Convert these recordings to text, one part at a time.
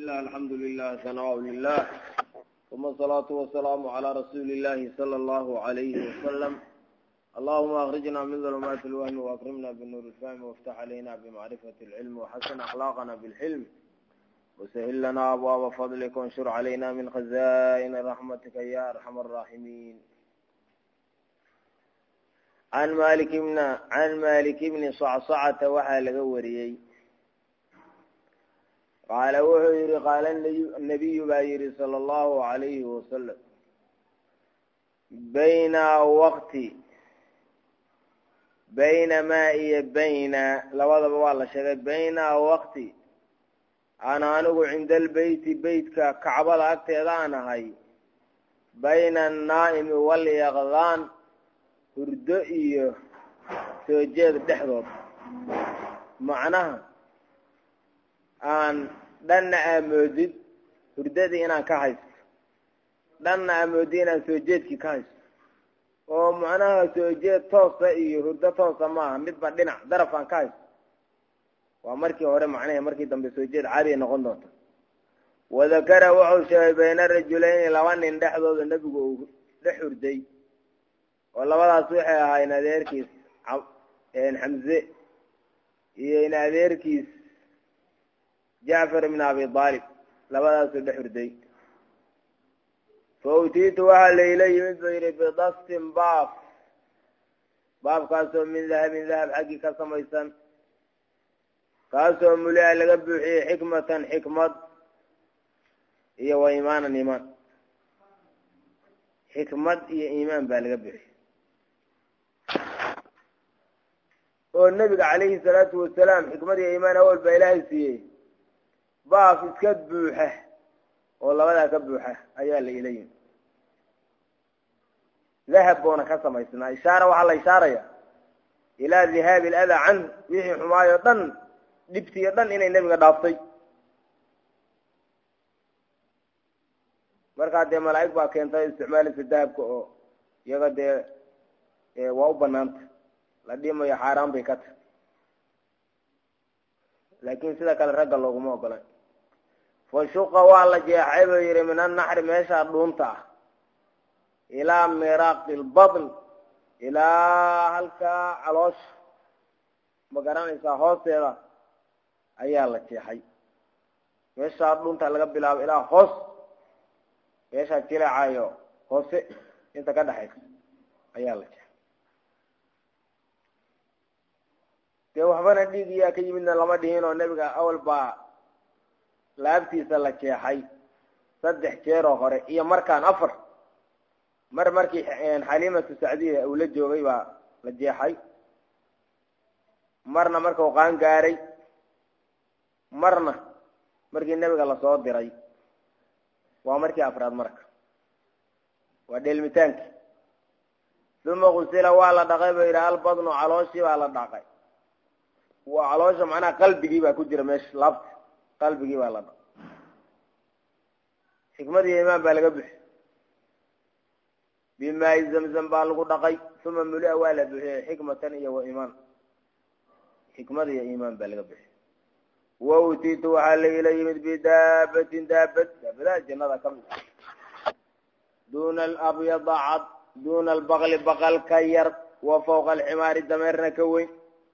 الله الحمد لله ثناء لله ثم الصلاة والسلام على رسول الله صلى الله عليه وسلم. اللهم أخرجنا من ظلمات الوهم وأكرمنا بالنور الفهم وافتح علينا بمعرفة العلم وحسن أخلاقنا بالحلم وسهل لنا أبواب فضلك وانشر علينا من خزائن رحمتك يا أرحم الراحمين. عن مالك بن صعصعة وحال غوريي قال وحير قال النبي باير صلى الله عليه وسلم بين لوضب والله شغل بين وقتي أنا أنو عند بيت كعبة أكتدان هاي بين النائم واليقظان هردئي سوجيد دحضر معناها aan dhanna aamoodid hurdadii inaan ka haysto dhanna aamoodid inaan soo jeedkii ka haysto oo macnaha soo jeed toosa iyo hurdo toosa maaha midba dhinac darafaan ka haysto waa markii hore macnahe markii dambe soo jeed caadi noqon doonta. wadakara wuxuu sheegay bayna rajulayni laba nin dhexdooda nebigu uu dhex hurday oo labadaas waxay ahaayeen adeerkiis xamze iyo in adeerkiis جعفر بن أبي طالب لبدا سدح ردي فأوتيت وهل إلي مثل بضست باب كاسو من ذهب حقي كاسم يسن كاسو مليء لقبحي حكمة هي وإيمانا إيمان حكمة هي إيمان بالقبحي والنبي عليه الصلاة والسلام حكمة هي إيمان أول بإلهي سيه baaf iska buuxa oo labadaa ka buuxa ayaa la ilayin dahab boona ka samaysnaa ishaara waxaa la ishaaraya ilaa dhihaabi aladaa canhu wixii xumaayo dhan dhibtiyo dhan inay nebiga dhaaftay. markaa dee malaa'ig baa keentay isticmaalisa dahabka oo iyaga dee waa u banaanta la dhimayo xaaraan bay ka tahay laakiin sida kale ragga looguma ogolan. fashuqa waa la jeexay buu yidhi min annaxri meeshaa dhuunta ah ilaa miraaqi lbadn ilaa halkaa caloosha ma garanaysaa hoosteeda ayaa la jeexay. meeshaa dhuunta laga bilaabo ilaa hoos meeshaa jileecayo hoose inta ka dhexaysa ayaa la jeexay. dee waxbana dhiig iyaa ka yimidna lama dhihin oo nebiga awal baa laabtiisa la jeexay 3 jeer oo hore iyo markaan 4 markii xaliimatu sacdiya uu la joogay baa la jeexay marna markuu qaan gaaray marna markii nebiga la soo diray waa markii 4aad marka waa dheelmitaanki. thumma qusila waa la dhaqay baa yidhi albadnu calooshii baa la dhaqay waa caloosha macnaha qalbigii baa ku jira meesha laabta qalbigii baa la dhaqay xikmad iyo iimaan baa laga bixi bimaa'i zamzam baa lagu dhaqay uma mulia waa la bixiyey xikmatan iyo wa iimaan xikmad iyo iimaan baa laga bixi. wa utiitu waxaa la ila yimid bidaabatin daabadaha jannada ka mid duuna alabyada cad duuna albaqli baqal ka yar wa fawqa alximaari dameerna ka weyn.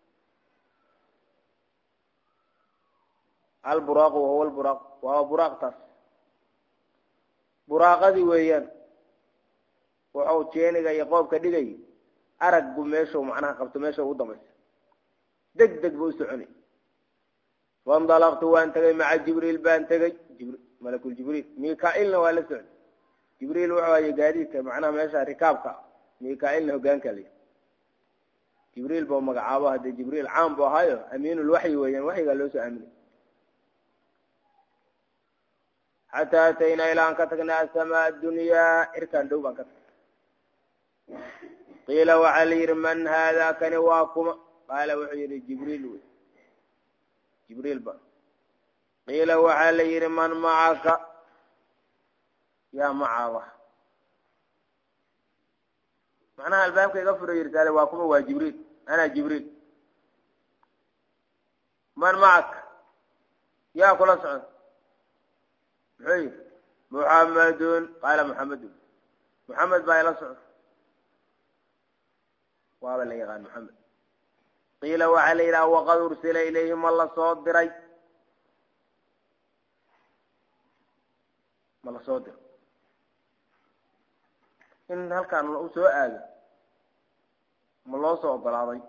البراق وهو البراق وهو براق تاس براقدي ويان وحو تشينيغا يقوب كدغاي ارغ ميشو معناها قبطو ميشو ودمس دق بو سخني. وانطلقت وان تغي مع جبريل بان تغي ملك الجبريل ميكائيل ولا سعد جبريل وحو يغاديك معناها ميشا ركابك ميكائيل هوغان كلي جبريل بو مغعابه هذا جبريل عام بو هايو امين الوحي ويان وحي قال له امين حتى أتينا إلى أن كتقنا السماء الدنيا إركان دوبا كتق. قيل وعلير من هذا كان واكما قال وحير جبريل با. قيل وعلير من معك يا معاوة معناها الباب كي يغفر يرسال واكما وجبريل أنا جبريل من معك يا كل صعد محيي محمد قال محمد baa ila socda waaba la yaqaan محمد qiila waxaa la yidhaha waqad ursila ilayhi ma la soo diray in halkaan u soo aado ma loo soo ogolaaday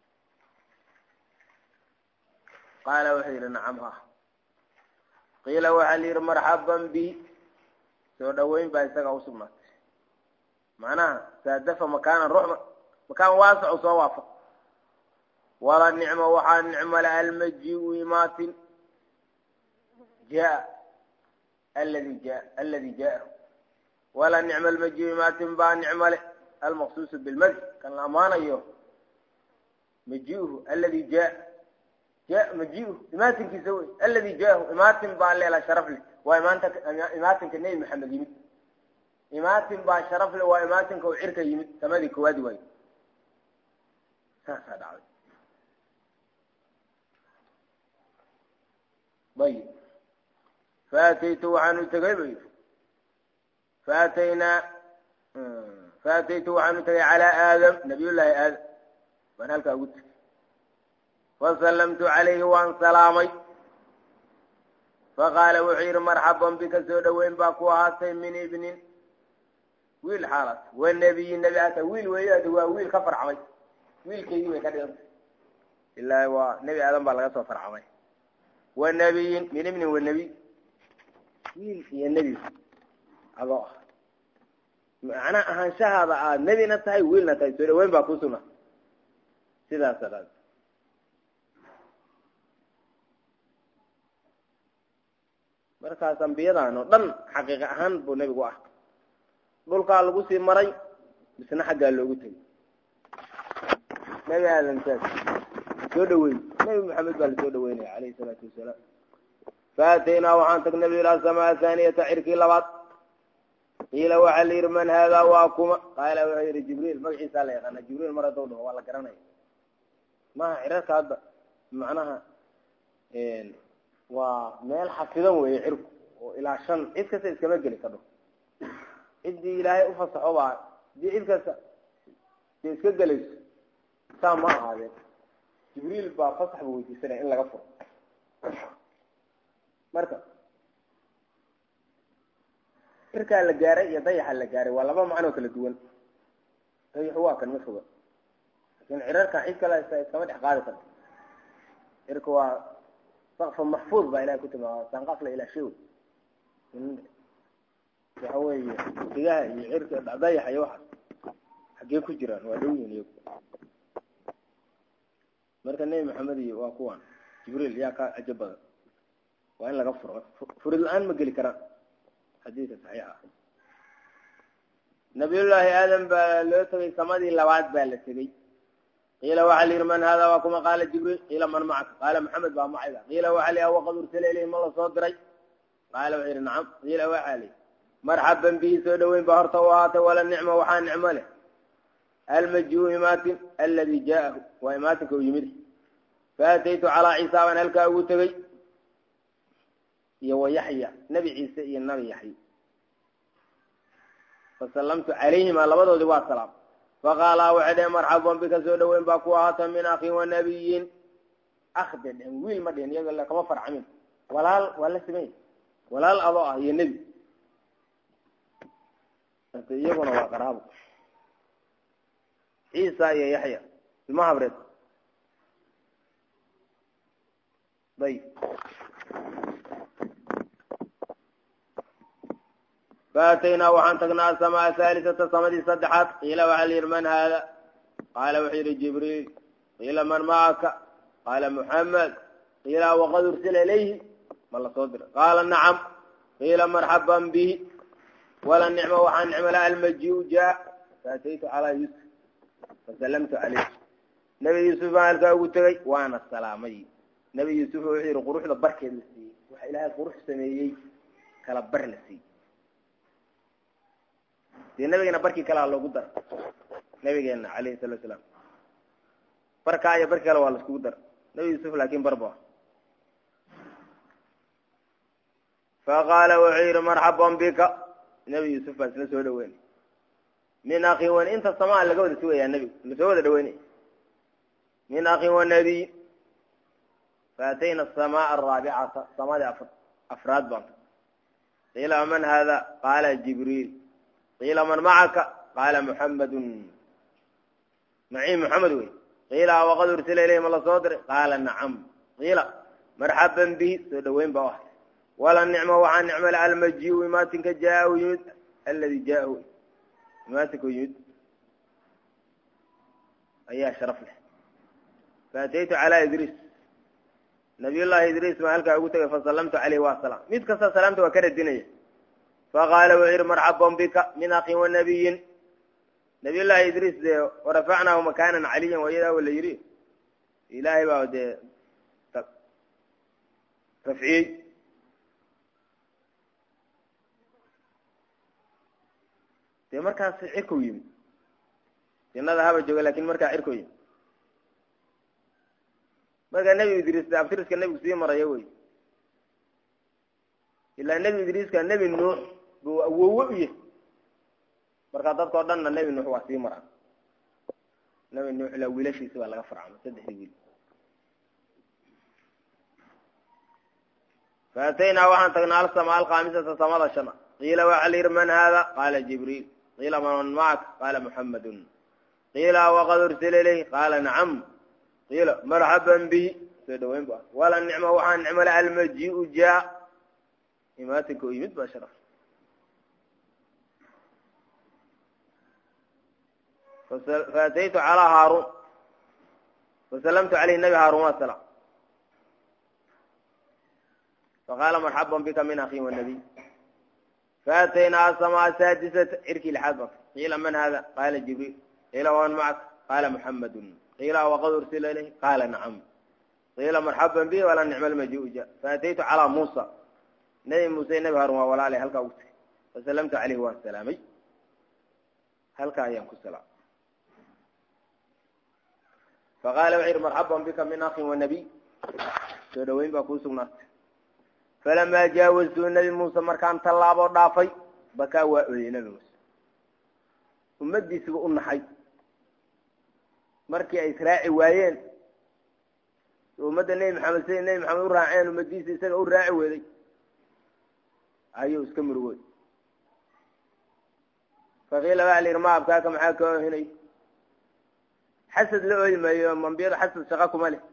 qaala wuxuu yidhi nacam ha qiila waxaa la yidhi marxaban bi soo dhaweyn baa isaga usugnaatay macnaha saadafa makaanan ruuxma makaan waasac soo waafaq wala nicma waxaa nicmale almajiu imaatin jaa aladi jaahu wala nicma almajiu imaatin baa nicmale almaqsuusu bilmadi kan la amaanayo majiuhu aladi jaa majiuhu imaatinkiisa wey aladi jaahu imaatin baa leela sharaf leh waa imaatinka nebi maxamed yimid imaatin baa sharaf leh waa imaatinka u cirka yimid samadii koowaadi waayo saasaa dhacday ayib faataytu waxaan u tegay ba yidhi faataytu waxaan u tegay calaa aadam nabiyullaahi aadam baan halkaa ugu tegay fasallamtu calayhi waan salaamay faqaala wuxuu yidhi marxaban bika soo dhaweyn baa ku ahaatay min ibnin wiil xaalaad wanabiyin nebi ata wiil weeyaada waa wiil ka farcamay wiilkaygii bay ka dhigantay ilaa waa nebi aadan baa laga soo farcamay wanabiyin min ibnin wanabiy wiil iyo nebi adoo ah macnaa ahaanshahaada aad nebina tahay wiilna tahay soo dhaweyn baa kusugna sidaasa dha markaas ambiyadan oo dhan xaqiiqa ahaan buu nebigu ah dhulkaa lagu sii maray misna xaggaa loogu tegay nebi aadan saas soo dhaweyn nebi maxamed baa lasoo dhaweynaya calayhi salaatu wasalaam faataynaa waxaan tagnay ilaa samaa haaniyata cirkii labaad qiila waxaa la yidhi man haadaa waa kuma qaala wuxuu yidhi jibriil magaciisaa la yaqaana jibriil mar hadduu dhaho waa la garanaya maha cirarka hadda macnaha waa meel xafidan weeye cirku oo ilaa 5 cid kasta iskama geli kadho ciddii ilaahay ufasaxo baa dii cid kasta dee iska gelayso saa ma ahaadeen jibriil baa fasax buu weydiisanaya in laga furo marka cirkaa la gaaray iyo dayaxa la gaaray waa laba macnoo kala duwan dayaxu waa kan ma foga laakiin cirarkan cid kale iskama dhex qaadi karto cirka waa saqfa maxfuud baa ilahay ku tilmaama sanqafla ilaa shay waxa weeye digaha iyo cirka dayaxa iyo waxaas xaggee ku jiraan waa dhow yihiin iyagu marka nebi maxamed iyo waa kuwan jibriil yaa ka cajab badan waa in laga furo furid la-aan ma geli karaan xadiidka saxiix ah nabiyullaahi aadam baa loo tegay samadii labaad baa la tegey qiila waxaa la yidhi man haadaa waa kuma qaala jibriil qiila man macaka qaala maxamed baa macayda qiila waxaa la yidhi waqad ursila ilayhi ma la soo diray qaala wuxuu yidhi nacam qiila waxaa la yidhi marxaban bihi soo dhaweyn baa horta u ahaatay wala nicma waxaa nicmo leh almajiu imaatin aladi jaa'ahu waa imaatinka u yimid faataytu calaa ciisa baan halkaa ugu tegey iyo wayaxya nebi ciise iyo nabi yaxya fasallamtu calayhima labadoodii waa salaam faqaalaa waxay dhaheen marxaban bika soo dhaweyn baa ku ahaata min akhin wanabiyin akh bay dheheen wiil ma dhihin iyagoo kama farcamin walaal waa la simay walaal adoo ah iyo nebi iyaguna waa qaraabo ciisa iyo yaxya ilma habreed ayb faataynaa waxaan tagnaa asamaa haalisata samadii saddexaad qiila waxaa la yidhi man haada qaala wuxuu yidhi jibriil qiila man macaka qaala muxamed qiila waqad ursila ilayhi ma la soo diray qaala nacam qiila marxaban bihi wala nicma waxaa nicmala almajiu jaa faataytu calaa yuusuf fasallamtu calayh nebi yuusuf baan halkaa ugu tegey waana salaamay nebi yuusuf wuxuu yidhi quruxda barkeed la siiyey waxa ilaahay qurux sameeyey kala bar la siiyey dee nabigana barkii kalea loogu dara nabigeena calayhi salatu salaam barkaa iyo barkii kale waa laiskugu dara nebi yuusuf laakin barba faqaala wuxuu yidhi marxaban bika nebi yuusuf baa isla soo dhaweynay min akhin wan inta samaa laga wada sugayaa nebigu lasoo wada dhaweynay min akhin wanabiy faatayna asamaa araabicata samadii afraad baan qiila man hada qaala jibriil qiila man macaka qaala muxamadun macii muxamed wey qiila waqad ursila ilayhi ma la soo diray qaala nacam qiila marxaban bihi soo dhaweyn baa ahay wala nicma waxaa nicmale almajiu imaatinka jaa-u yimid aladi jaa-u imaatinka yimid ayaa sharaf leh faataytu calaa idriis nabiyullaahi idriis maa halkaa ugu tegay fasallamtu caleyhi waa salaam mid kasta salaamta waa ka radinaya faqaala wuxuu yidhi marxaban bika min akhin wanabiyin nabiyullaahi idriis dee warafacnaahu makaanan caliyan waa iyadaa la yidhi ilaahay baa dee rafciyey dee markaas cirkow yimid jannada haba jooga lakin markaa cirkow yimid markaa nebi idriis de abtiriska nebigu sii maraya wey ilaa nebi idriiska nebi nuux buu awowe u yahay markaa dadkao dhanna nebi nuux waa sii maraa nebi nuux ilaa wiilashiisi baa laga farcamay 3 wiil faataynaa waxaan tagnaa alsamaa alkhaamisata samada shana qiila waxaa la yidhi man haada qaala jibriil qiila man macaka qaala muxamadun qiila waqad ursila ilayhi qaala nacam qiila marxaban bihi soo dhaweyn ba wala nicma waxaa nicmale almajiu jaa imaatinka u yimid baa sharaf faataytu calaa haaruun fasallamtu caleyhi nabi haaruun waa salaam faqaala marxaban bika min akhin wanabiy faataynaa asamaa saadisata cirkii lixaad baka qiila man hada qaala jibriil qiila waman macaka qaala muxamadun qiila waqad ursila ilayhi qaala nacam qiila marxaban bihi wala nicma almajiu ja faataytu calaa muusa nebi muuse nebi haarun waa walaalay halkaa ugu tegay fasallamtu caleyhi waan salaamay halkaa ayaan ku salaam faqaala wuxuu yidhi marxaban bika min akhin wanabiy soo dhaweyn baa kuu sugnaatay falamaa jaawaztuu nebi muuse markaan tallaabo dhaafay bakaa waa ooyey nebi muuse ummadiisiba u naxay markii ay israaci waayeen ummadda nebi maxamed siday nebi maxamed u raaceen ummadiisa isaga u raaci weeday ayuu iska murugooy faqiila waa la yidhi ma abkaaka maxaa ka oohinay xasad la ooyi maayo ambiyada xasad shaqa kuma leh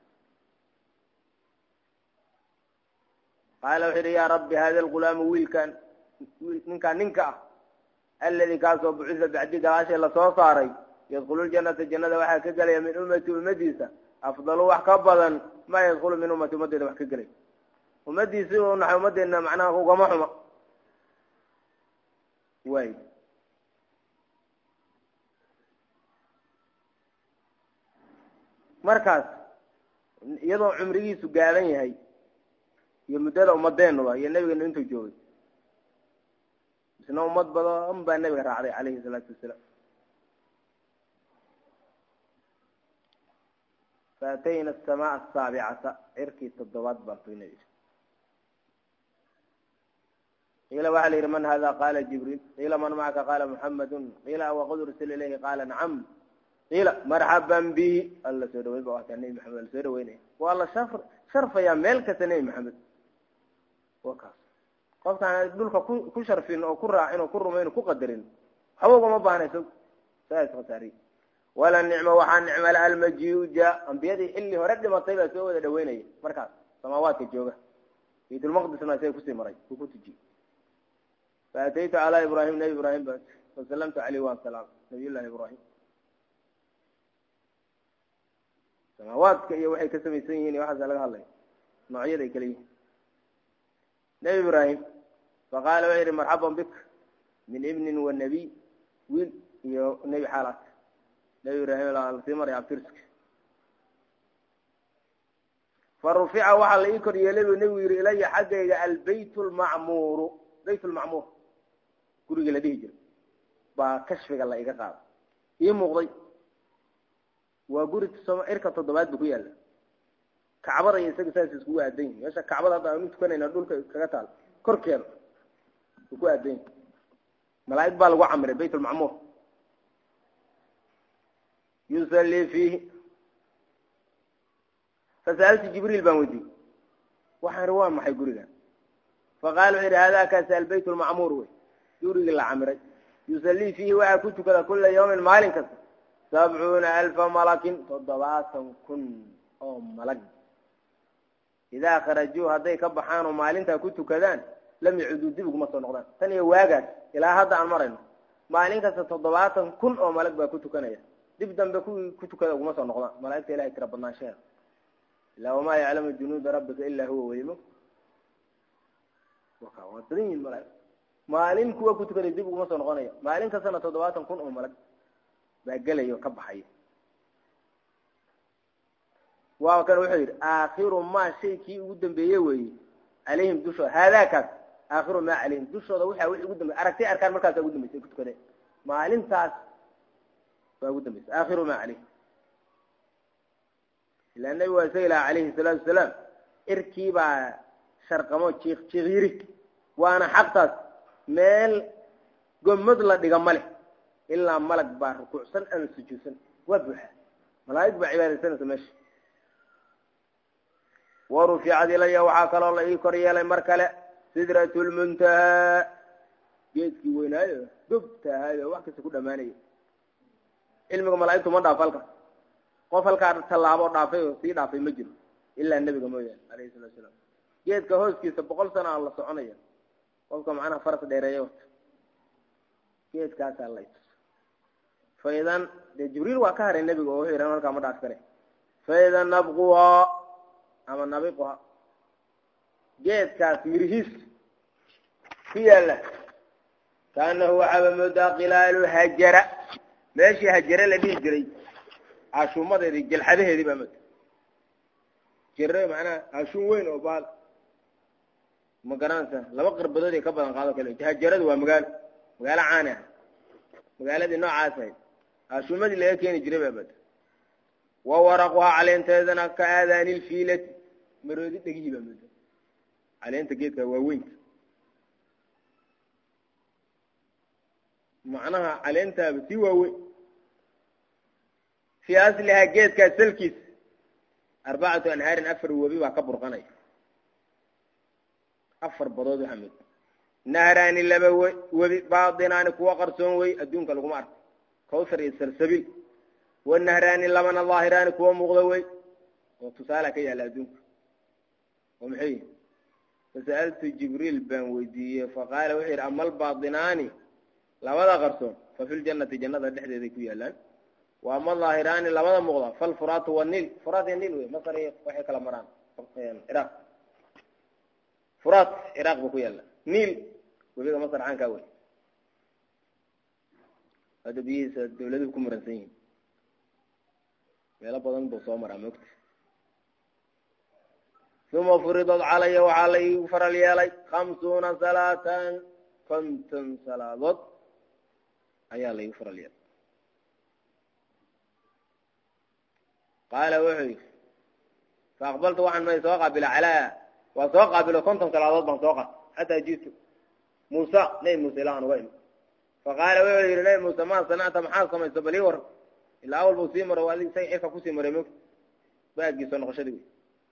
qaala wuxuu yidhi yaa rabbi hada algulaamu wiilkan ninkaan ninka ah aladi kaasoo bucisa bacdi gadaashay lasoo saaray yadkulu ljanata jannada waxaa ka gelaya min ummati ummadiisa afdalu wax ka badan maa yadkulu min ummati ummaddeeda wax ka gelay ummadiisi u naxay ummaddeedna macnaha ugama xuma waay markaas iyadoo cumrigiisu gaaban yahay iyo muddada ummadeenuba iyo nebigeenu intuu joogay isna ummad badan baa nebiga raacday calayhi salaatu wasalaam faatayna asamaa asaabicata cirkii 7 baan tagnay qiila waxaa la yidhi man hada qaala jibriil qiila man macaka qaala muxamadun qiila waqad ursila ilayhi qaala nacam qiila marxaban bihi alla soo dhaweyn ba wataa nebi maxamed alla soo dhaweynaya waa la sharfayaa meel kasta nebi maxamed waa kaas qofkaan dhulka ku sharfin oo ku raacin oo ku rumayn oo ku qadarin waxba ugama baahnayso saas khasaari wala nicma waxaa nicmale almajiu ja ambiyadii xilli hore dhimatay baa soo wada dhaweynaya markaas samaawaadka jooga baytulmaqdisna isaga kusii maray uu ku tujiyey faataytu calaa ibraahim nebi ibraahim baa fasallamtu caleyhi waan salaam nabiyullahi ibraahim samaawaadka iyo waxay ka samaysan yihiin iyo waxaasa laga hadlaya noocyada ay kala yihiin nebi ibraahim faqaala wuxuu yidhi marxaban bik min ibnin wanabiy wiil iyo nebi xaalaat nebi ibraahim lasii maraya abtirska farufica waxaa la ii kor yeelay buu nebigu yidhi ilaya xaggayga albayt lmacmuuru bayt lmacmuur gurigii la dhihi jiray baa kashfiga la iga qaada ii muuqday waa guri cirka 7 bu ku yaala kacbada iyo isaga saas iskugu aadan yihin meesha kacbada hadda aanu tukanayna dhulka kaga taal korkeeda ku aadayn malaa'ig baa lagu camray baytul macmuur yusalli fiihi fasa'altu jibriil baan weydiiyey waxaan waa maxay guriga faqaala wuxuu yidhi haadaakaasi albayt lmacmuur wey gurigii la camiray yusallii fiihi waxaa ku tukada kula yawmin maalin kasta 70,000 malakin 70,000 oo malag idaa kharajuu hadday ka baxaan oo maalintaa ku tukadaan lam yacuuduu dib uguma soo noqdaan tan iyo waagaas ilaa hadda aan marayno maalin kasta 70,000 oo malag baa ku tukanaya dib dambe kuwii ku tukada uguma soo noqdaan malaa'igta ilahay tira badnaanshaheeda ilaa wamaa yaclamu junuuda rabbika ilaa huwa weymo waa badan yihin malaa'ig maalin kuwa ku tukaday dib uguma soo noqonaya maalin kastana 70,000 oo malag baa gelaya oo ka baxaya waa kan wuxuu yidhi aakhiru maa shay kii ugu dambeeye weeye calayhim dushooda haadaakaas aakhiru maa calayhim dushooda waxaa wixii ugu dambeeye aragtay arkaan markaasaa ugu dambeysay ku tukadeen maalintaas baa ugu dambeysay aakhiru maa calayhim ilaa nabi waa isaga ilaha calayhi salaatu wasalaam irkii baa sharqamo jiiq jiiq yiri waana xaqtaas meel gomad la dhiga ma leh ilaa malag baa rukuucsan ama sujuudsan waa buuxa malaa'ig baa cibaadaysanaysa meesha waruficad ilaya waxaa kaloo la ii kor yeelay mar kale sidratulmuntahaa geedkii weynaayo gobtahaayo wax kasta ku dhammaanaya cilmiga malaa'igtu ma dhaafo halka qof halkaa tallaabo dhaafay oo sii dhaafay ma jiro ilaa nebiga mooyaane alayhi salatu wasalaam geedka hooskiisa 100 sano la soconaya qofka macnaha faras dheereeyo wata geedkaasaa la itus faidan dee jibriil waa ka haray nebiga oo wuxuu yidhahan halkaa ma dhaaf kare faidan nabquhaa ama nabiquha geedkaas mirihiis ku yaalla kaanahu waxaaba moodaa qilaalu hajara meeshii hajare la dhihi jiray cashuumadeedii jalxadaheedii baa mooda jare macnaha cashuun weyn oo baal ma garanaysa 2 qirbadood ee ka badan qaado kale hajaradu waa magaalo caani ah magaaladii noocaas ahayd cashuumadii laga keeni jiray baa mooda wa waraquhaa caleenteedana ka aadaani lfiilati maroodi dhegihii baa mooda caleenta geedka waa weynka macnaha caleentaaba sii waaweyn fii aslihaa geedkaa salkiis 4 anhaarin 4 webi baa ka burqanaya 4 badood waxaa mooda nahraani 2 webi baadinaani kuwa qarsoon wey adduunka laguma arko kawsar iyo salsabil wanahraani 2 daahiraani kuwa muuqda wey oo tusaala ka yaalla adduunka oo maxay fasa'altu jibriil baan weydiiyey faqaala wuxuu yidhi ama albaadinaani 2 qarsoon fa fi ljannati jannada dhexdeeday ku yaallaan wa ama daahiraani 2 muuqda falfuraatu waniil furaat iyo niil wey masar iyo waxay kala maraan ciraaq furaat ciraaq buu ku yaalla niil webiga masar caankaa wey hadda biyihiisa dawladuhu ku muransan yihiin meelo badan buu soo maraa moogta uma furidad calaya waxaa la iigu faral yeelay 50 salaatan 50 salaadood ayaa la iigu faral yeelay qaala wuxuu yidhi faaqbaltu waxaan may soo qaabila calaa waa soo qaabilo 50 salaadood baan soo qaat xataa jiitu muusa nebi muuse ilaa aan uga imi faqaala wuxuu yidhi nebi muuse maa sanacta maxaad samayso bal ii waran ilaa awal buu sii maro waa adig isaga xilka kusii maray moogta baagii soo noqoshadii wey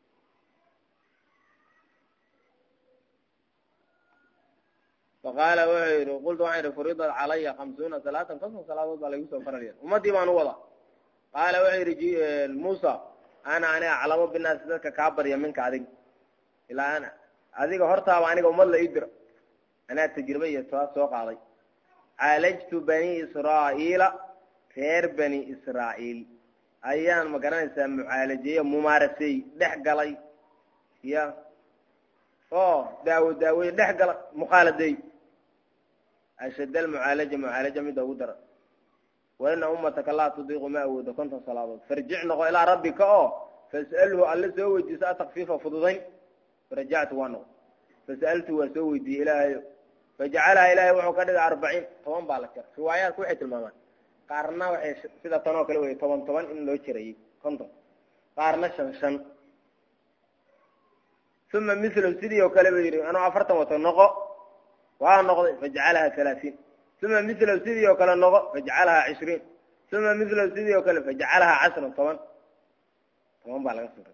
faqaala wuxuu yidhi qultu waxaan yidhi furidat calaya 50 salaatan 50 salaadood baa laygu soo faral yeelay ummaddii baan u wadaa qaala wuxuu yidhi muusa ana aniga aclamu binaasi dadka kaa barya minka adiga ilaa ana adiga hortaaba aniga ummad la ii diro anaa tajriba iyo taas soo qaaday caalajtu bani israa'iila reer bani israa'iil ayaan ma garanaysaa mucaalajeeyo mumaarasay dhex galay ya oo daawey dhex gala mukhaaladeey ashad almucaalaja midda ugu dara wa ina ummataka laa tudiiqu ma awoodo 50 salaadood farjic noqo ilaa rabbika oo fas'alhu alla soo weydiiso atakfiifa fududayn farajactu waa noqo fas'altu waa soo weydiiyey ilaahayo fajacalaha ilaahay wuxuu ka dhigay 40 10 baa la jira riwaayaadku waxay tilmaamaan qaarna waxay sida tan oo kale wey 10 in loo jirayay 50 qaarna 5 ثم مثله سيدي وكلب يري أنا أفرتم وتنقى ونقض فجعلها 30 ثم مثله سيدي وكلب النقى فجعلها 20 ثم مثله سيدي وكلب فجعلها 10 طبعا بالغ سورة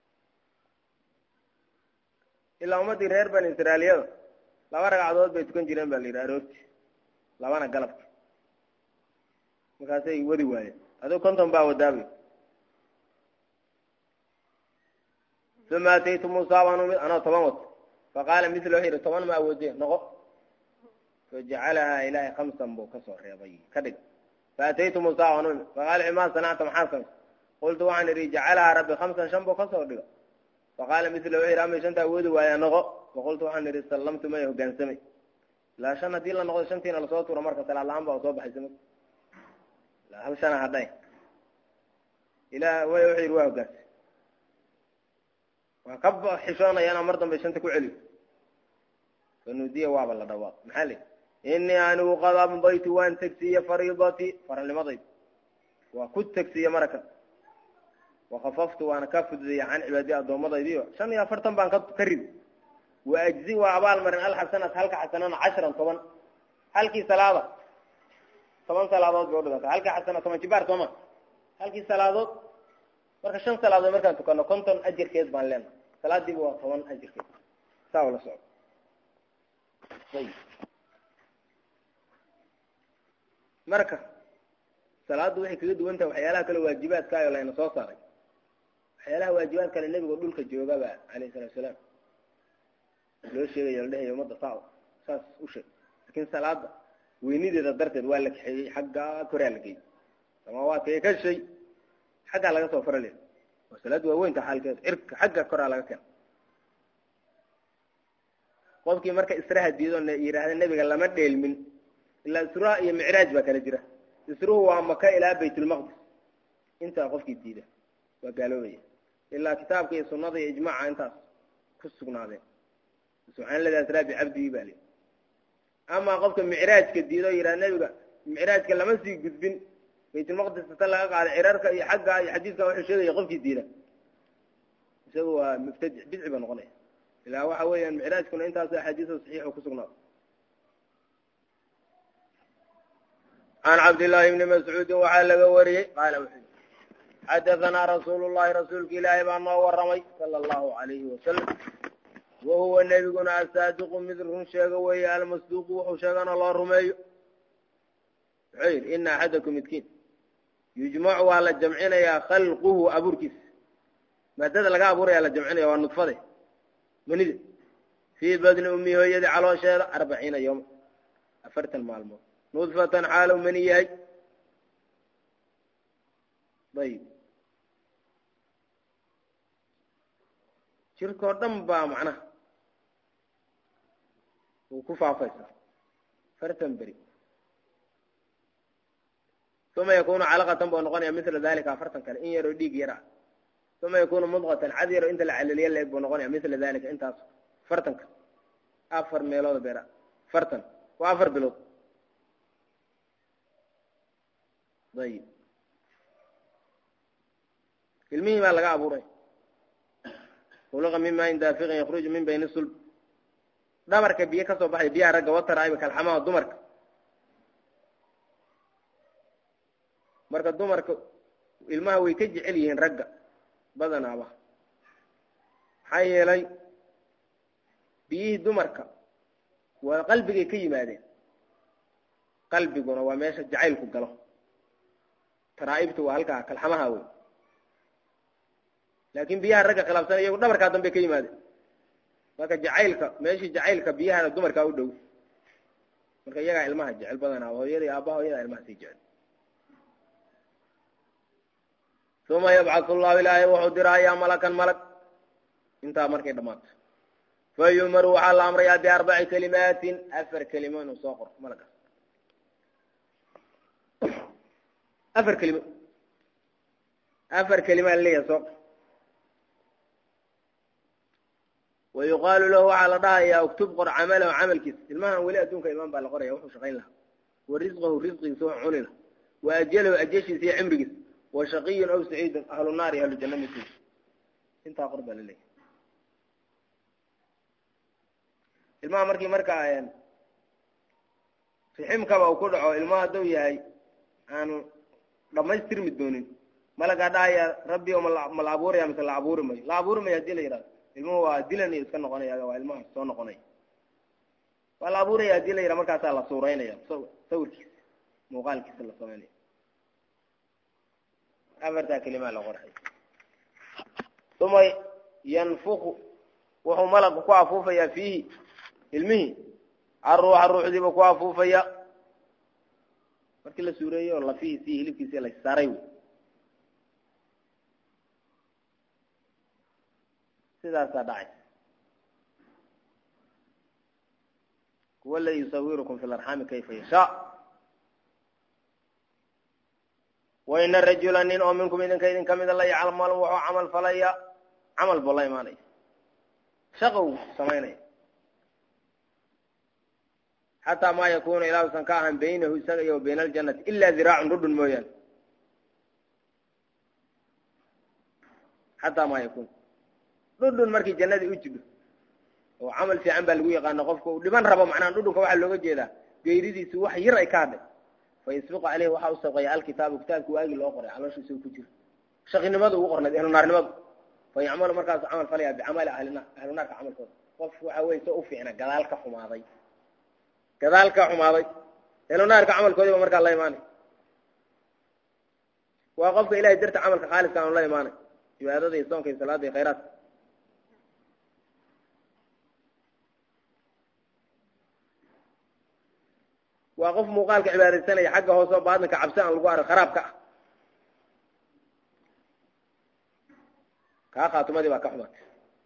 إلا أمتي غير بني إسرائيل لو رجع عدود بيتكون جيران بالإيراد لو أنا قلبت مكاسي ودي واي هذا كنتم باو دابي ثم أتيت موسى أنا طبعت فقال مثله هي طبعا ما وديه نقو فجعلها إلهي 5 بوكسر يا بي كدق فأتيت موسى فقال عما صنعت محاسن قلت وعن ري جعلها ربي 5 شنبو كسر دغ فقال مثله هي رامي شنتا ودي واي نقو فقلت وعن ري سلمت ما يهجان سمي لا شنا دي لا نقو شنتين لا صوت ورمرك سلا لام با سو بخيسمي لا هل سنه هداي الى ويحير واغاس وكب حشانا انا مردن بشنت ku celi فنوديه وابا لا دوا محلي اني انا وقضى من بيتي وان تكسي فريضتي فرلمضي وكنت تكسي مركه وخففت وانا كفد عن عبادي ادومديدي شن يا فرتن بان كريد واجزي وابال مرن الحسنه هلك حسنه 10 طبعا هلكي صلاه طبعا صلاه جوده هلك حسنه طبعا كبار طبعا هلكي صلاه marka 5 salaadood markaan tukano konton ajirkeed baan leenahay salaadii waa 10 ajirkeed saaw la socdo marka salaadu waxay kaga duwan tahay waxyaalaha kale waajibaadka ah oo la soo saaray waxyaalaha waajibaadka kale nabiga dhulka joogaba kaleey salaam loo sheegay leeyahay umada saaw saas u sheeg laakiin salaada weynideeda darteed waa la kaxeeyay xagga koraalkay samaawaadka ka shay حاجة على جسوا فرلين وسلاد وين تحال كده إرك حاجة كرة على كده قبل مركز إسراء ديدون يراه النبي قال لما ديل من إلا إسراء معراج بكرة جرا إسراء هو مكة إلى بيت المقدس أنت قف كده وقالوا لي إلا كتاب كي سنة إجماع أنت كسرنا هذا سبحان الله إسراء بعبده بالي أما قبل معراج كده يراه النبي معراج قال لما سي جذبين بيت المقدس تطلع على عرارك أي حاجة أي حديث أو شيء يقف جديدة سوى مبتدع بدع بنغنيه إلا هو حويا المعراج كنا أنت هذا حديث صحيح وكسرنا عن عبد الله بن مسعود وعلى وريه قال حدثنا رسول الله رسولك إلهي بأنه ورمي صلى الله عليه وسلم وهو النبي قلنا الصادق مثلهم شاقوي المصدوق وحشاقنا الله رمي عير إن أحدكم مسكين يجمع على الجمعين يا خلقه أبوركس ما تدل لقى أبوري على الجمعين يا والنطفة من إذن في بدن أمي ويد على شهر 40 يوم أفرت المعلومة نطفة حال من إياي طيب شركة دم با معناه وكفى فيصل فرتن بري ثم يكون علقة بنغنية مثل ذلك فرتن كان إن يرديك يرى ثم يكون مضغة عذير أنت العللية اللي بنغنية مثل ذلك أنت فرتن كان أفر ميلود بيرا فرتن وأفر بلوط طيب المهم ما لقى أبوري ولغة مما يندافق يخرج من بين الصلب دمرك بيك صباح بيها رجع وتر عيبك الحمام دمرك marka dumarka ilmaha way ka jecel yihiin ragga badanaaba xayelay dumarka waa qalbiga ka yimaadeen qalbiguna waa meesha jacaylku galo taraa'ibtu waa halka kalxamaha way laakiin biyaha ragga khilaafsan iyagu dhabarka dambe ka yimaadeen marka jacaylka meeshii jacaylka biyaha dumarka u dhow marka iyaga ilmaha jecel badanaaba hooyada aabaha hooyada ilmaha si jecel ثم يبعث الله إلهي وحضر يا ملكا ملك انت مركي دمات فيمر على الأمر يأتي 4 كلمات أفر كلمات وصاخر ملكا أفر كلمة اللي يسوق ويقال له على ضايا اكتب قر عمله وعمل كيس المهم ولا دونك إمام بالقرية وحو شغين لها ورزقه رزق سوء عنله وأجله أجيش في عمره وشقي أو سعيد أهل النار أهل الجنة مثل انت قرب لله ilmaha markii markaa riximkaba uu ku dhaco ilmaha hadduu yahay aan dhamaystirmi doonin malagaa dhahaya rabbi oo ma la abuuraya mise la abuuri mayo la abuuri mayo hadii la yidhahdo ilmuhu waa dilan iyo iska noqonaya waa ilmaha soo noqonaya waa la abuuraya hadii la yidhahdo markaasaa la suuraynaya sawirkiisa muuqaalkiisa la samaynaya afartaa kelimaa la qorxay uma yanfuku wuxuu malagu ku afuufayaa fiihi ilmihii aruuxa ruuxdiiba ku afuufaya markii la suureeyo lafihiisi iyo hilibkiisi la saaray wey sidaasaa dhacay huwa aladi yusawirukum fi larxaami kayfa yashaa waina rajula nin oo minkum idinka idin kamida la yacmalu wuxuu camal falaya camal buu la imaanaya shaqow samaynaya xataa maa yakunu ilaa usan ka ahan baynahu isaga iyo bayna aljannati ilaa diraacun dhudhun mooyaane xataa maa yakun dhudhun markii jannadii u jidho oo camal fiican baa lagu yaqaano qofka uu dhiban rabo macnaha dhudhunka waxaa looga jeedaa geeridiisu wax yar ay ka hadhay fayasbiqu caleyhi waxaa u sabqaya alkitaabu kitaabki waagii loo qoray calooshiisa ku jiro shaqinimadu ugu qornayd ehlunaarnimadu fayacmalu markaasu camal falaya bicamali ahlunaarka camalkooda qof waxa weye se u fiicna gadaal ka xumaaday ehlunaarka camalkoodiiba markaa la imaanay waa qofka ilahay darta camalka khaaliska aanu la imaanay cibaadada iyo soonka iyo salaada iyo khayraadka waa qof muuqaalka cibaadaysanaya xagga hoose oo baatinka cabsi aan lagu arag kharaabka ah kaa khaatumadii baa ka xumaatay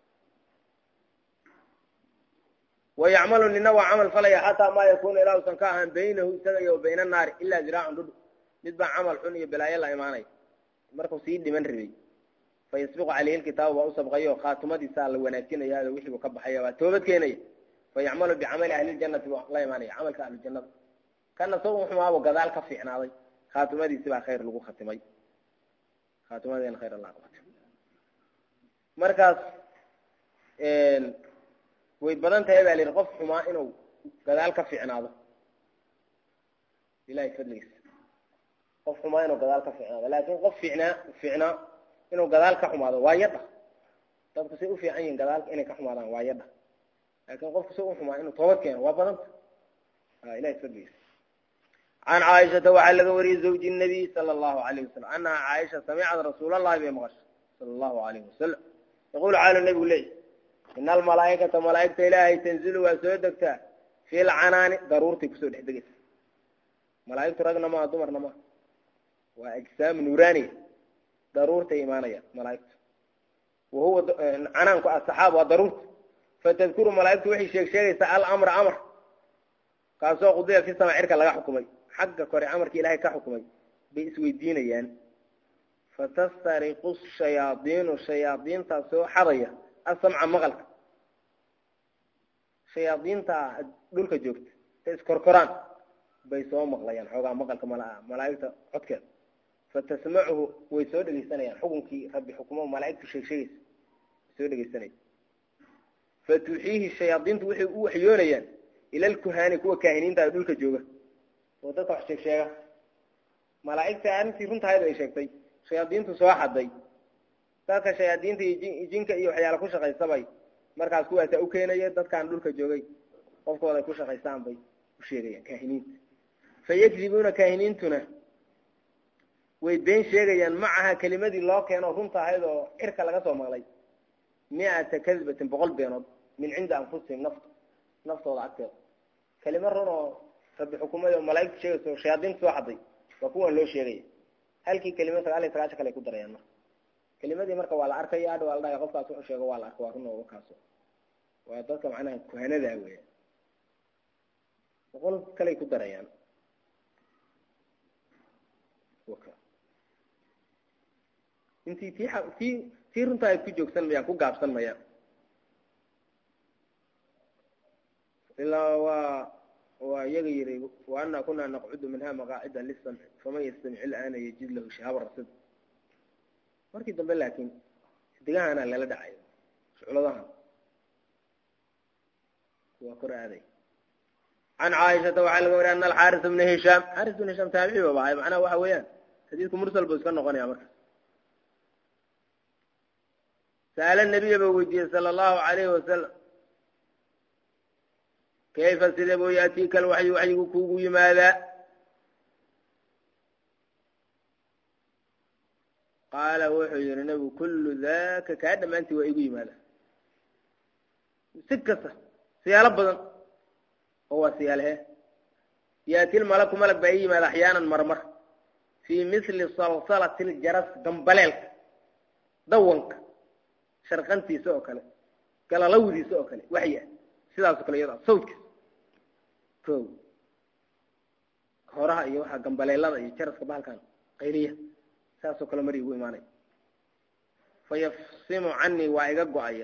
wayacmalu nina waa camal falaya xataa maa yakunu ilaa usan ka ahaan baynahu isaga iyo bayna annaari ilaa ziraacun dhudhu mid baa camal xun iyo balaayo la imaanaya markuu sii dhiman rabay fayasbiqu caleyhi lkitaabu baa u sabqayo khaatumadiisaa la wanaajinaya wixii buu ka baxaya waa toobad keenaya fayacmalu bicamali ahliljannati buu la imaanaya camalka ahluljannada kana soo u xumaabo gadaal ka fiicnaaday khaatumadiisi baa khayr lagu khatimay khaatimadeena khayr allah qabata markaas way badan tahay baa la yidhi qof xumaa inuu gadaal ka fiicnaado ilahay fadligiisa qof xumaa inuu gadaal ka fiicnaado laakin qof fiicnaa inuu gadaal ka xumaado waa yadha dadku say u fiican yihin gadaal inay ka xumaadaan waa yadha laakin qofku say u xumaa inuu toobad keeno waa badanta ilahay fadligiisa can caaishata waxaa laga wariyey zawji nabiy sala allahu alayh wasalam anaha caaisha samicad rasuul allahi bay maqashay sala allahu alayhi wasalam yaqulu xaalu nabigu leey ina almalaaikata malaaigta ilaahay tanzilu waa soo degtaa fi lcanaani daruurtay kusoo dhex degaysa malaaigtu ragna maa dumarna maa waa ajsaam nuuraaniya daruurtay imaanayaan malaaigtu wahuwa canaanku asaxaab waa daruurta fatadkuru malaaigtu waxay sheegaysaa alamra amar kaasoo qudiya fi sama cirka laga xukumay xagga kore amarkii ilaahay ka xukumay bay isweydiinayaan fatastariqu shayaadiinu shayaadiintaa soo xadaya asamca maqalka shayaadiinta dhulka joogta ta iskorkoraan bay soo maqlayaan xoogaa maqalka malaa'igta codkeeda fatasmacuhu way soo dhegaysanayaan xukunkii rabbi xukumo malaa'igtu sheegaysa soo dhegaysanaya fatuxiihi shayaadiintu waxay u waxyoonayaan ila alkuhaani kuwa kaahiniinta dhulka jooga oo dadka wax sheega malaa'igta arrintii runtaayda ay sheegtay shayaadiintu soo xaday dadka shayaadiinta iyo jinka iyo waxyaala ku shaqaysabay markaas kuwaasa u keenaya dadkaan dhulka joogay qofkooda ay ku shaqaystaan bay u sheegayaan kaahiniinta fayakdibuuna kaahiniintuna way been sheegayaan macaha kelimadii loo keeno runtahayd oo cirka laga soo maqlay 100 kadbatin 100 beenood min cinda anfusihim naftooda agteeda kelima run oo rabbi xukumay oo malaa'igtu sheegayso shayaadiintu soo xaday waa kuwan loo sheegaya halkii kelima 9 kale ku darayaan marka kelimadii marka waa la arkaya aad waa la dhahay qofkaas wuxuu sheego waa la arko waa run oo kaaso waa dadka macnaha kuhanada weeye boqol kale ku darayaan waka intii tii runta ay ku joogsan mayaan ku gaabsan mayaan ilaa waa iyaga yiri wa anna kunna naqcudu minha maqaacida lis-sam faman yastami' al-aana yajid lahu shihaba rasid markii dambe laakiin digahana lala dhacay shucladahan وقرآني عن عائشة وعلى أن الحارث بن هشام تابعي وبعي معناه وحويان حديثكم مرسل بس كان نقني أمرك سأل النبي بوجيه صلى الله عليه وسلم كيف سيدبو يأتيك الوحي وحي كوكو ماذا قال وحي النبي كل ذاك كأنما أنت وإيقوي ماذا سكسة سيالة بدن هو سياله يأتي الملك ملك بأي ماذا أحيانا مرمر في مثل صلصلة الجرس قنبليلك دونك شرقنتي سوكله قال لودي سوكله وحيه sidaas kale yada sawdka koow horaha iyo waxa gambaleelada iyo jaraska bahalkan qayliya saas oo kale mari ugu iimaanay fayafsimu anni wa iga go'aya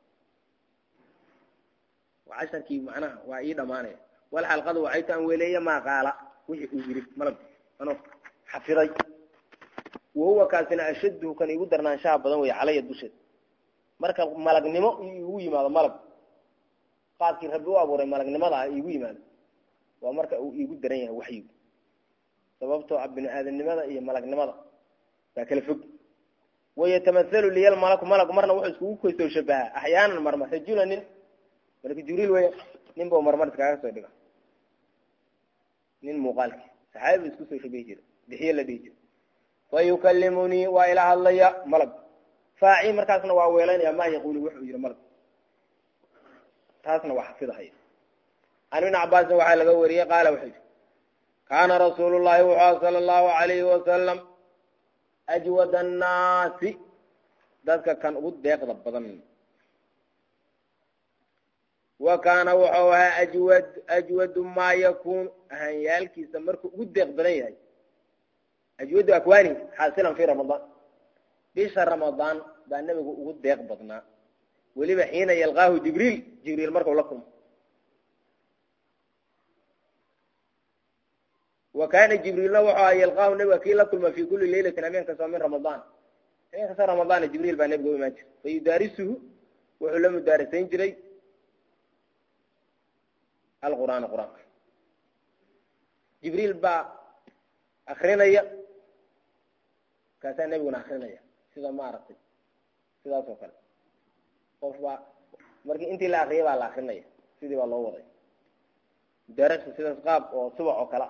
wa asharki macnaha waa ii dhamaanay wal halqadu waxay taan weeleeya ma qaala wixii uu yiri malab anoo xafiray وهو كاسنا ashaddu kan igu darnaanshaha badan way calay dusheed marka malagnimo igu yimaado malab qaadkii rabbi u abuuray malagnimada igu yimaado waa marka uu igu daran yahay waxyigu sababtoo abin aadanimada iyo malagnimada waa kala fog wayatamathalu liyal malaku marna wuxuu isku koysoo shabaha ahyaanan marmar rajulanin marka jibriil way ninbo marmar iskaga soo dhiga nin muuqaalki saxaabi isku soo shabeey jira bixiye la dhigi fayukallimuni wa ila allaya malak faa'i markaasna waa weelanaya ma yaqulu wuxuu yiri malak taasna wax fidahay anu Abbas waxa laga wariyay qaala wuxuu kaana rasuulullaahi sallallahu alayhi wa sallam ajwada an-naasi dadka kan ugu deeqda badan wa kaana wuxuu ajwad ma yakun ahyaalkiisa markuu ugu deeq badan yahay ajwad akwani xaasilan fi ramadan bisha ramadan baa nabigu ugu deeq badnaa waliba xiina yalqaahu jibriil markuu la kulmo وكان جبريل وحا يلقاه نبي كي لكل ما في كل ليلة نبيان كسام من رمضان يعني كسام رمضان جبريل بان نبي ماجر فيدارسه وحلم الدارسين جري القرآن جبريل با أخرنا يا كسام نبي ونأخرنا يا سيدا ما عرفت سيدا سوكر قفوا مركي انتي لا أخرية ولا أخرنا يا سيدي والله وضعي درس سيدا سقاب وصبع وكلا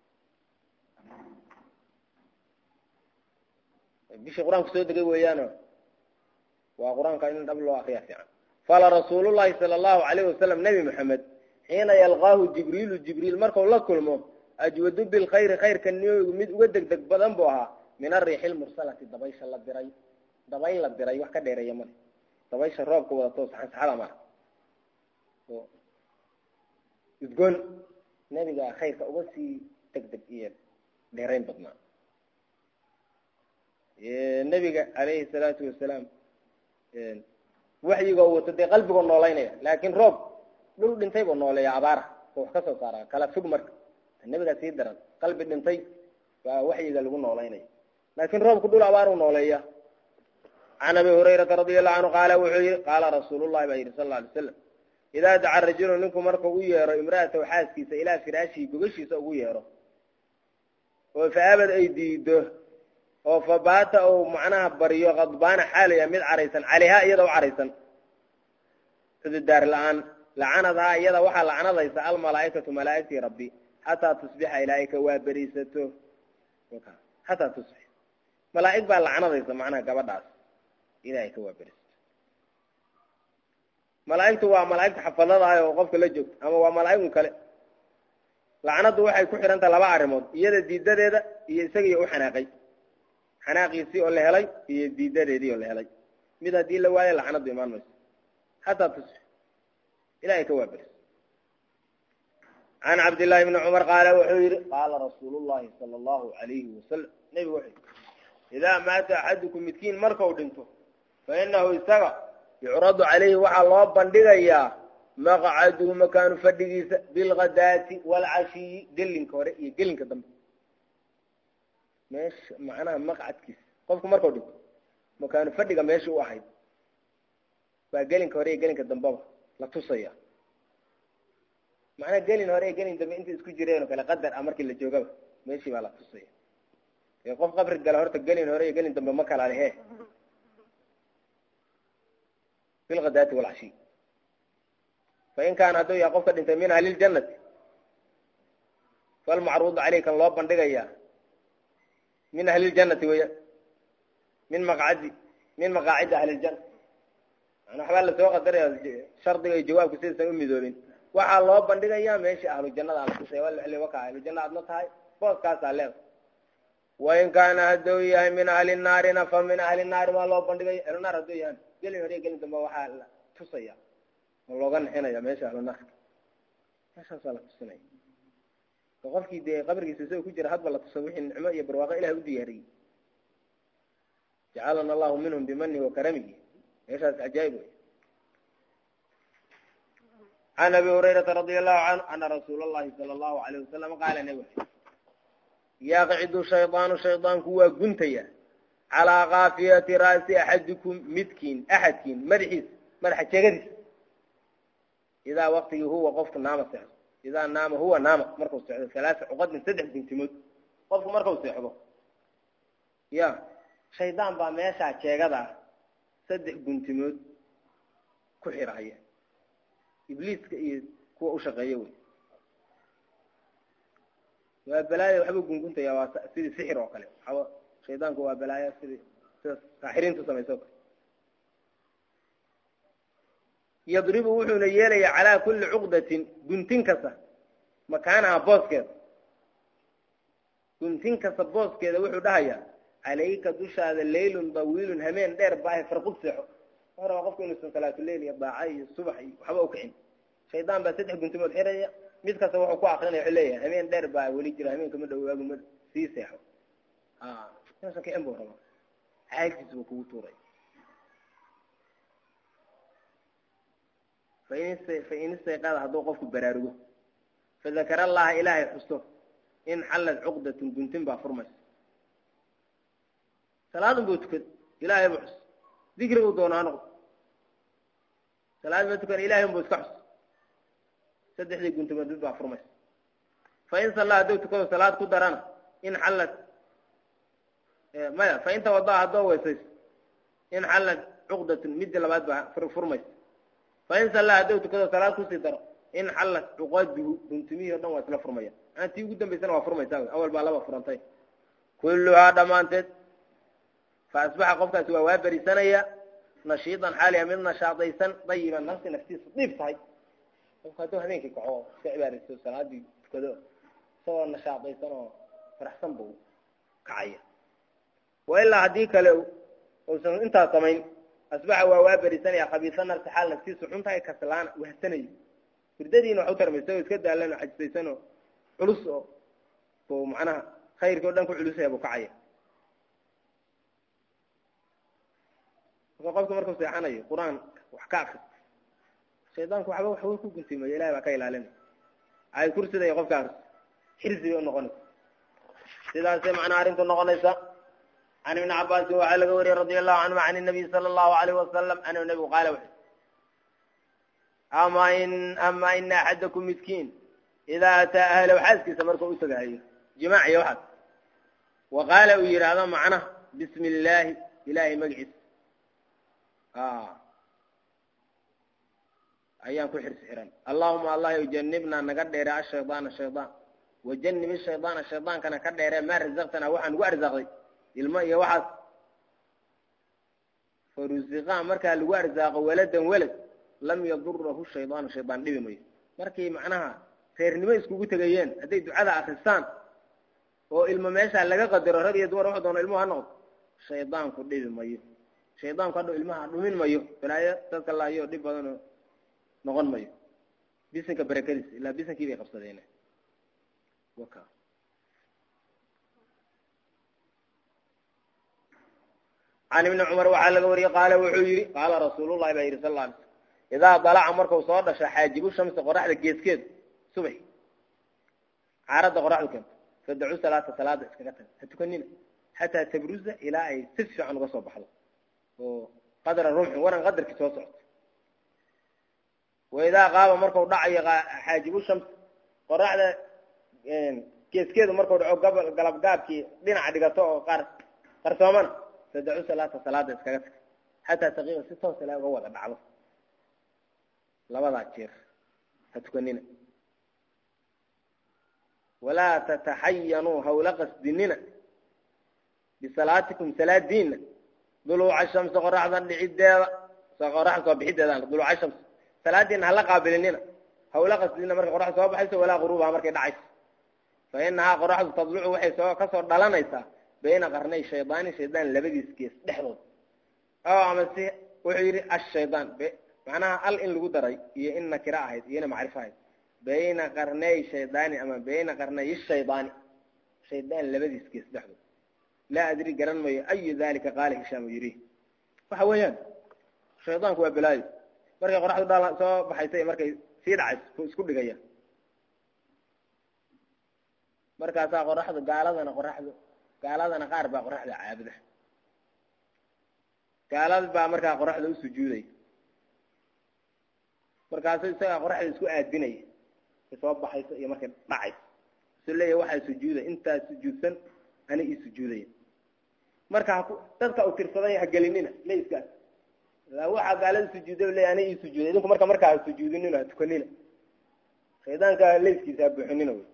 بيش القرآن كسود دقي ويانا وقرآن كان قبل واقيا فيها قال رسول الله صلى الله عليه وسلم نبي محمد حين يلقاه جبريل مركو الله كلمه أجود بالخير خير كنيو يمد ودك دك بدن بوها من الريح المرسلة دبيش الله الدري دبيل الدري وحكا دير يمن دبيش الراب كوة توس حس حالا ما يتقول نبي خير كأبسي تكدك إيه ديرين بدنا النبي عليه الصلاة والسلام وحي قوة تدي قلبك النولين لكن روب دول دنتي بالنولي عبارة وحكسه صارا كلا فوق مرك النبي قال سيدرا قلب دنتي وحي قلبك النولين لكن روب كدول عبارة النولية عن أبي هريرة رضي الله عنه قال رسول الله صلى الله عليه وسلم إذا دعا الرجل منكم مركو يرى امرأة وحاسكيس إلى فراشي بغشي سأقو يرى وفأبد أيديده وفبات أو معناها بريو غضبان حاليا مد عريسا عليها يدا وعريسا في الدار الآن لعنتها يدا وحا لعنتها يسأل ملائكة ملائكة ربي حتى تصبح إليك وبريسته حتى تصبح ملائكة بقى لعنتها يسأل معناها قبضاس إليك وبريسته ملائكة وملائكة حفظتها وقفك لجوك أما وملائكة كلا لعنتها وحا يكون حرانتا لبا عرمود يدا ديدا ديدا يساقي وحناقي حناقيسي ولا هلاي يديدريدي ولا هلاي ميدا دي لوايه لعنه ايمان مس حتى تصح الى كوابر عن عبد الله بن عمر قال وحير قال رسول الله صلى الله عليه وسلم نبي وحي اذا مات احدكم مسكين مركو دنتو فانه يستغى يعرض عليه وحا الله بندغيا مقعده مكان فدغيس بالغداه والعشي دلين كوري يدلين كدم ماش معناها مقعد كيس قفكم مركو دغ مكان فدغا ماشي واحد با جلين كوري جلين كدنبا لا توسيا macnaa gelin hore gelin dambe inta isku jireen oo kale qadar ah markii la joogaba meeshii baa la tusaya ee qof qabri gala horta gelin hore iyo gelin dambe ma kala lehe fil ghadaati wal ashi fain kaana hadduu yahay qofka dhintay min ahli ljannati falmacruudu caleyh kan loo bandhigayaa min ahli ljannati weya min maqaacidi ahli ljanna manaa waxbaa lasoo qadaraya shardiga iyo jawaabku sidaysan u midoobin waxaa loo bandhigayaa meeshii ahlu jannada la tusaya waka ahlu janna aadna tahay booskaasaa leeda wain kaana hadduu yahay min ahli naarina fa min ahli naari baa loo bandhigaya ahlu naar hadduu yahay gelin hore gelin dambe waxaa la tusaya oo looga nixinaya meesha ahlu naarka meeshaasaa la tusinaya qofkii dee qabrigiisa isagoo ku jira hadba la tuso wixii nicmo iyo barwaaqo ilahay u diyaariyey jacalana allahu minhum bimanihi wa karamihi meeshaas cajaa'ib wey can abi hurayrata radi allahu canhu ana rasuula allahi sala allahu alayh wasalam qaala nabi yaqcidu shaydaanu shaydaanku waa guntaya calaa kaafiyati ra'si axadikum axadkiin madaxa jeegadiisa idaa waqtigii huwa qofku naama seexdo idaa naama huwa naama markuu seexdo alaaa cuqadin 3 guntimood qofku markuu seexdo ya shaydaan baa meeshaa jeegada 3 guntimood ku xirahaya ibliiska iyo kuwa u shaqeeya wey waa balaayo waxba gunguntaya waa sidii sixir oo kale shaydaanku waa balaayo sida saaxiriintu samayso kale yadribu wuxuuna yeelaya calaa kulli cuqdatin guntin kasta makaanaha booskeeda guntin kasta booskeeda wuxuu dhahayaa calayka dushaada laylun dawiilun hameen dheer baahe farqub seexo horaba qofku inuusan salaatuleyl iyo daaca iyo subax iyo waxba u kicin shaydaan baa 3 guntimood xiraya mid kasta wuxuu ku akrinaya wuxuu leeyahay habeen dheer baa weli jira habeenka ma dhowaagu ma sii seexo inuusan kicin buu rabaa caagtiis buu kugu tuuray fain istayqada hadduu qofku baraarugo fadakara allaha ilaahay xusto in xallad cuqdatun guntin baa furmaysa salaadun buu tukad ilaahay buu xus dikri uu doonaa noqdo salaad ma tukan ilaahay buu iska xus 3 guntimood mid baa furmaysa fain sallaa hadduu tukado salaad ku darana in xallad maya fain tawadaa haddoo weysayso in xallad cuqdatun midda labaad baa furmaysa fain sallaa hadduu tukado salaad kusii daro in xallad cuqaduhu guntimihii o dhan waa isla furmaya tii ugu dambaysana waa furmaysaa awal baa 2 furantay kulluhaa dhammaanteed fa asbaxa qofkaasi waa berisanaya nashiidan xaaliya mid nashaadaysan dayiban naftiisa diib tahay qofku hadduu habeenkii kaco iska cibaadaysto salaadii tukado isagoo nashaadaysan oo faraxsan buu kacaya wa ilaa haddii kale uusan intaas samayn asbaxa waa berisanaya khabiisa nafsi xaal naftiisu xuntahay kaslaana wahsanayo hurdadiina wax u tarmaysa oo iska daalan oo xajisaysan oo culus oo macnaha khayrkii o dhan ku culusaya buu kacaya qofka markuu seexanayo qur-aan wax ka akris shaydaanku waxba ku guntimayo ilahay baa ka ilaalinaya ay kursida iyo qofka akris xirsiga u noqonaysa sidaasay macnaa arrintu noqonaysa can ibni cabaasin waxaa laga wariyey radi allahu canhuma can nabiy sala allahu alayh wasalam anuu nabigu qaala wuxu ama ina axadakum midkiin idaa ataa ahlahu xaaskiisa markuu u tagahayo jimaac iyo waxaas wa qaala uu yidhaahdo macnaha bismi illaahi ilaahay magaciisa ayaan ku xirsi xiran allahuma allah janibnaa naga dheere ashaydaana shaydaan wajanib shaydaana shaydaankana ka dheere maa razaqtanaa waxaan ugu arsaaqday ilmo iyo waxaas farusiqaa markaa lagu arsaaqo waladan walad lam yadurahu shaydaanu shaydaan dhibi mayo markay macnaha reernimo iskugu tegayeen hadday ducada akristaan oo ilmo meeshaa laga qadaro rag iyo dumar wuxuu doono ilmuhu ha noqdo shaydaanku dhibi mayo shaydaanku hadhow ilmaha dhumin mayo balaayo dadka laayo dhib badanoo noqon mayo bisinka barakadiis ilaa bisinkii bay qabsadeen can ibni cumar waxaa laga wariyey qaala wuxuu yidhi qaala rasuulullahi baa yidhi sal alla alay slam idaa dalaca markuu soo dhasho xaajibu shamsi qoraxda geeskeedu subax caaradda qoraxdu keento fadacu salaata salaada iskaga taga ha tukanina xataa tabruza ilaa ay si fiican uga soo baxdo oo qadra rumxin waran qadarkii soo socto waydaa qaaba markuu dhacayo xaajibu shams qoraxda geeskeedu markuu dhaco galab gaabkii dhinaca dhigato oo qarsoomana fadacu salaada iskaga tag xataa taqiiqa si toos ilaa uga wada dhacdo labadaa jeer ha tukanina walaa tataxayanuu hawla qasdinina bisalaatikum salaadiina duluuca shamsi qoraxda dhicideeda qoraxda soo bixideeda duluuca shamsi salaadiina hala qaabilinina hawla qasdinina markay qoraxda soo baxayso walaa quruubaha markay dhacayso fa inahaa qoraxdu tadlucu waxay kasoo dhalanaysaa bayna qarnay shaydaani shaydaan labadiis gees dhexdood oo ama si wuxuu yidhi ashaydaan macnaha al in lagu daray iyo in nakira ahayd iyona macrifo ahayd bayna qarnay shaydaani ama bayna qarnay shaydaani shaydaan labadiis gees dhexdood laa adri garan mayo ayu dalika qaala hishaam yidhi waxa weeyaan shaydaanku waa balaayo markay qoraxdu soo baxaysa markay sii dhacayso isku dhigaya markaasaa gaaladana qaar baa qoraxda caabuda gaalad baa markaa qoraxda u sujuudaya markaasu isagaa qoraxda isku aadinaya markay soo baxayso iyo markay dhacayso isu leeyahy waxaa sujuuday intaa sujuudsan ani ii sujuudaya marka dadka u tirsaday ha gelinina leyskaas waxaa gaalada sujuuday leeyahy ani ii sujuuday idinku markaa ha sujuudinina ha tukanina shaydaanka leyskiisa ha buuxinina wy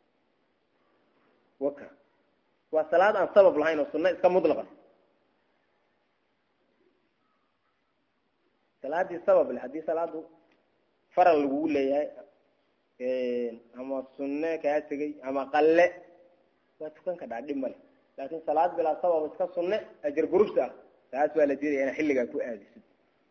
waka waa salaad aan sabab lahayn oo sunna iska mudlaqa salaadii sabab leh haddii salaadu faral lagugu leeyahay ama sunne kaa tegey ama qalle waa tukan ka dhaa dhib male laakin salaad bilaa sabab iska sunne ajar gurubta ah taas waa la diidaya ina xilligaa ku aadisid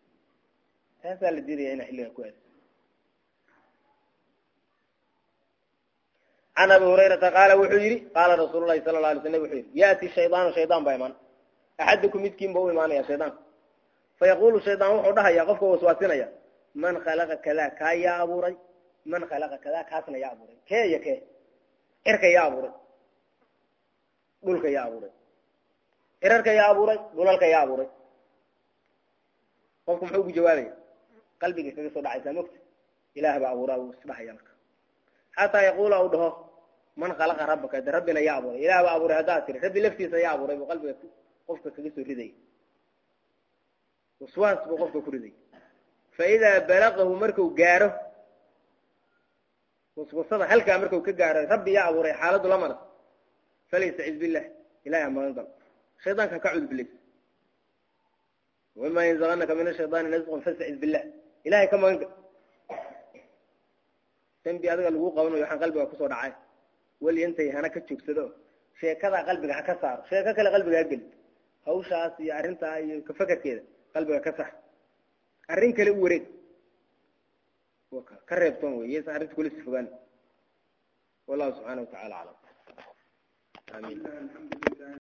can abi hurayrata qaala wuxuu yidhi qaala rasuulu lahi sala la alay slam wuxuu yidhi yaati shaydaanu shaydaan baa imaan axadukum midkiin ba u imaanaya shaydaanka fayaqulu shaydaan wuxuu dhahaya qofka waswaasinaya man khalaqa kadaa kaa yaa abuuray man khalaqa kadaa kaasna yaa abuuray kee iyo kee cirka yaa abuuray dhulka yaa abuuray cirarka yaa abuuray dhulalka yaa abuuray qofku muxuu ugu jawaabaya qalbiga kaga soo dhacaysaa mogta ilaah baa abuuraa wuu isdhahaya marka xataa yaquula u dhaho man khalaqa rabbaka de rabbina yaa abuuray ilaah baa abuuray haddaad tiri rabbi laftiisa yaa abuuray buu qalbiga qofka kaga soo ridaya waswaas buu qofka ku riday faidaa balaqahu marku gaaro waswasada halkaa marku ka gaaro rabbi yaa abuuray xaaladu lamana falaystaciz billah ilahay ha magan galo shaydaanka ka cudbilays wama yanzaganaka min ashaydaani nasqun fastaciz billah ilahay ka magan gal dambi adiga lagu qabanayo waxaan qalbiga kusoo dhacay weli intay hana ka joogsado sheekada qalbiga ha ka saaro sheeko kale qalbiga ha geli hawshaas iyo arrintaa iyo kafakarkeeda qalbiga ka sax arrin kale u wareeg ka reebtoon wey yaysan arrinta kula si fogaan wallahu subxaana wa tacaala aclam amiin